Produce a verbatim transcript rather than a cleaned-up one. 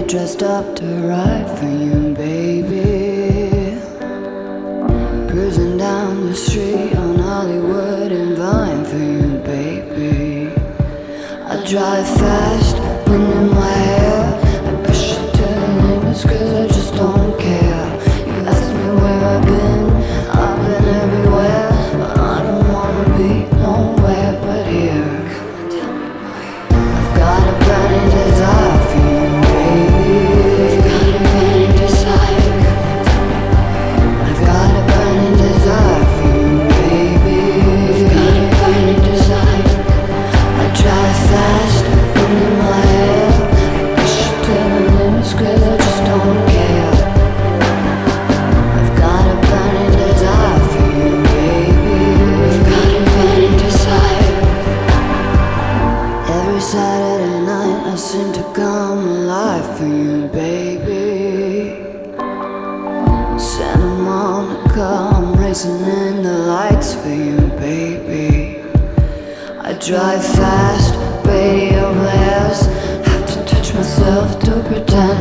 dressed up to ride for you, baby. Cruising down the street on Hollywood and Vine for you, baby. I drive fast, wind in my hair. I push it to the limits cause I just don't care. You ask me where I've been, I've been everywhere. But I don't wanna be nowhere but here. I've got a burning desire for you, baby. I've got a burning desire. I've got a burning desire for you, baby. I've got a burning desire. I drive fast, wind in my hair. I push it to the limits cause I just don't care. I've got a burning desire for you, baby. I've got a burning desire. Every Saturday night I seem to come alive for you, baby. Santa Monica, I'm racing in the lights for you, baby. I drive fast, radio blares. Have to touch myself to pretend